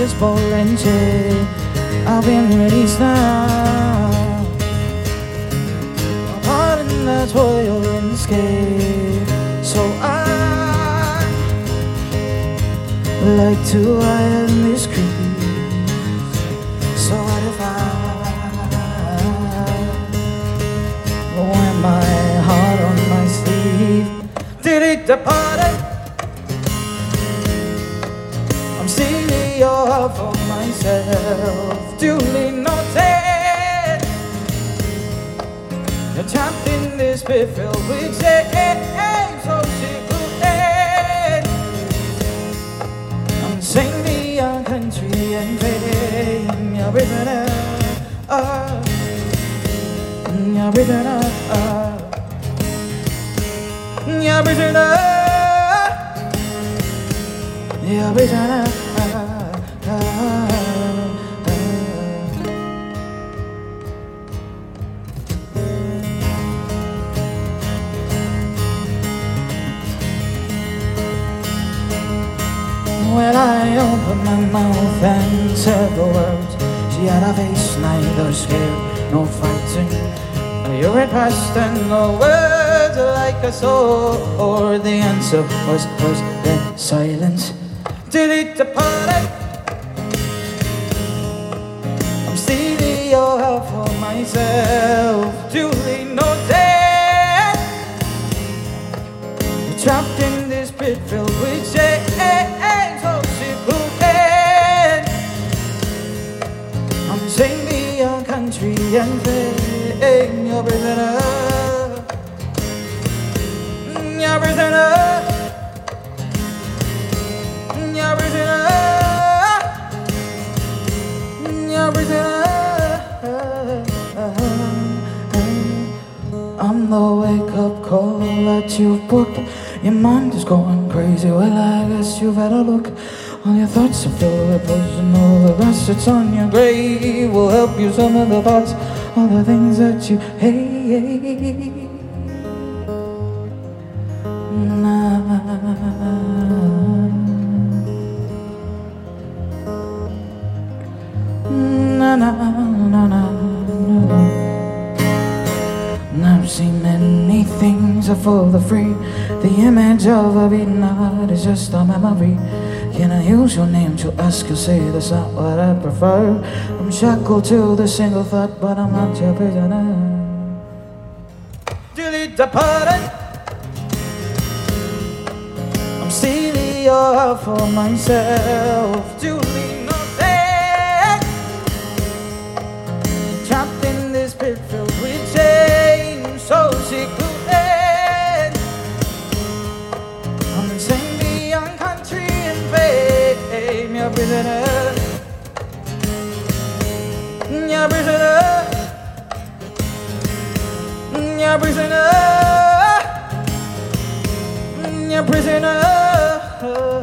this ball and chain. I've been released now. Pardon the toil and escape. So I like to lie in this creek. So what if I wear my heart on my sleeve? Did it depart? I'm stealing your heart for myself. Duly noted. You're trapped in this pit filled with shame. So secluded. I'm saying beyond country and fame. You're prisoner. You're prisoner. You're prisoner. You're prisoner. Well, I opened my mouth and said the words. She had a face neither scared nor frightened. You read past and the words like a sword. The answer was then silence. Delete the part. I'm stealing your heart for myself. Duly noted. You're trapped in this pit filled with shame. So secluded. I'm saying beyond country and fame. You're prisoner. You're prisoner. You're prisoner. You're prisoner. I'm the wake-up call that you've booked. Your mind is going crazy. Well, I guess you've had a look. All your thoughts are filled with poison. All the rest that's on your grave will help you summon the thoughts. All the things that you hate. Na na na na. I've seen many things for the free. The image of a beaten heart is just a memory. Can I use your name to ask you? Say that's not what I prefer. I'm shackled to the single thought, but I'm not your prisoner. Delete the pardon. I'm stealing your heart for myself. Duly noted. Trapped in this pit filled with shame. So secluded. I'm insane beyond country and fame. You're prisoner. You're prisoner. You're prisoner. You're prisoner.